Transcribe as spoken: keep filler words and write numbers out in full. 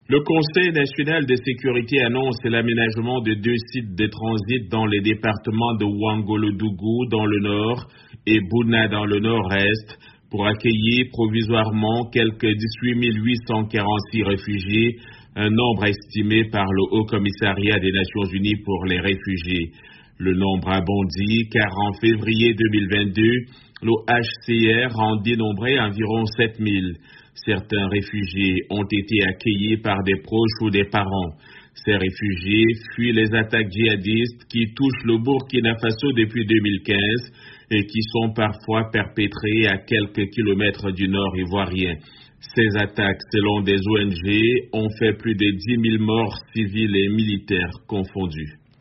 Le Conseil national de sécurité annonce l'aménagement de deux sites de transit dans les départements de Ouangolodougou dans le nord et Bouna dans le nord-est pour accueillir provisoirement quelques dix-huit mille huit cent quarante-six réfugiés, un nombre estimé par le Haut Commissariat des Nations Unies pour les réfugiés. Le nombre a bondi car en février deux mille vingt-deux, l'O H C R en dénombrait environ sept mille. Certains réfugiés ont été accueillis par des proches ou des parents. Ces réfugiés fuient les attaques djihadistes qui touchent le Burkina Faso depuis deux mille quinze et qui sont parfois perpétrées à quelques kilomètres du nord ivoirien. Ces attaques, selon des O N G, ont fait plus de dix mille morts civils et militaires confondus.